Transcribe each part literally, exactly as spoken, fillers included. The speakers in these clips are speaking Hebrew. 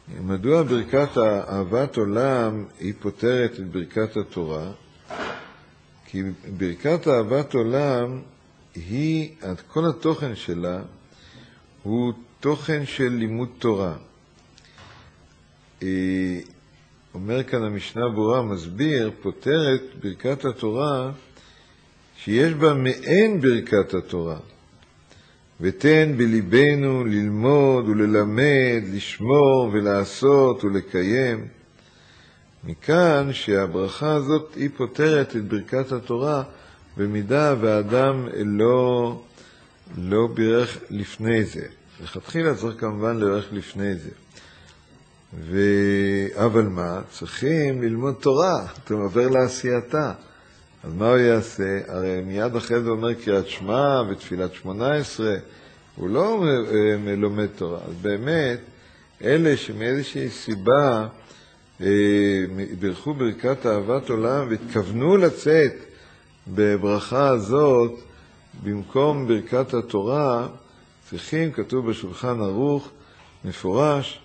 מדוע ברכת אהבת עולם היא פותרת את ברכת התורה? כי ברכת אהבת עולם היא, כל התוכן שלה הוא תוכן של לימוד תורה. אומר כאן המשנה ברורה, מסביר, פותרת ברכת התורה שיש בה מעין ברכת התורה. ותן בליבנו ללמוד וללמד, לשמור ולעשות ולקיים. מכאן שהברכה הזאת היא פותרת את ברכת התורה, במידה והאדם לא, לא בירך לפני זה. לכתחילה צריך כמובן לברך לפני זה. ו... אבל מה? צריכים ללמוד תורה, אתה עובר לעשייתה. אז מה הוא יעשה? הרי מיד אחרי זה אומר קריאת שמע ותפילת שמונה עשרה, הוא לא לומד תורה. אז באמת, אלה שמאיזושהי סיבה ברכו ברכת אהבת עולם והתכוונו לצאת בברכה הזאת, במקום ברכת התורה, צריכים, כתוב בשולחן ערוך, מפורש,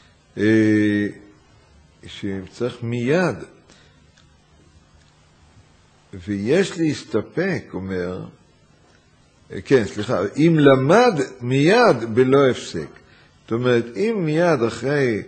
שצריך מיד, ויש להסתפק, אומר, כן, סליחה, אם למד מיד בלא הפסק. זאת אומרת, אם מיד אחרי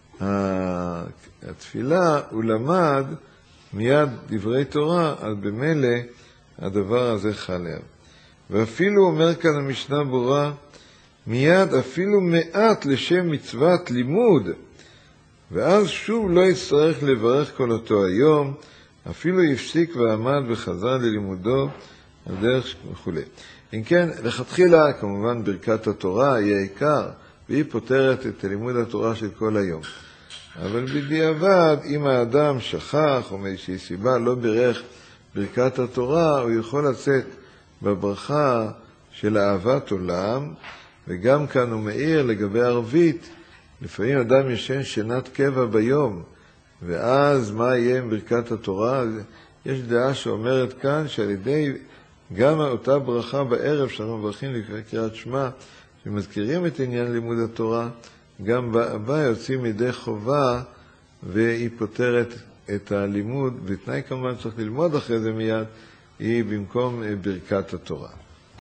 התפילה הוא למד מיד דברי תורה, אז במילא הדבר הזה חל עליו. ואפילו אומר כאן המשנה ברורה, מיד אפילו מעט לשם מצוות לימוד, ואז שוב לא יצטרך לברך כל אותו היום, אפילו יפסיק ועמד וחזר ללימודו על דרך וכו'. אם כן, לכתחילה כמובן ברכת התורה היא העיקר, והיא פותרת את לימוד התורה של כל היום. אבל בדיעבד, אם האדם שכח או מאיזושהי סיבה לא בירך ברכת התורה, הוא יכול לצאת בברכה של אהבת עולם, וגם כאן הוא מאיר לגבי ערבית, לפעמים אדם ישן שנת קבע ביום, ואז מה יהיה עם ברכת התורה? יש דעה שאומרת כאן שעל ידי גם אותה ברכה בערב שאנחנו מברכים לקראת קריאת שמע, שמזכירים את עניין לימוד התורה, גם בה יוצאים ידי חובה והיא פותרת את הלימוד, ותנאי כמובן צריך ללמוד אחרי זה מיד, היא במקום ברכת התורה.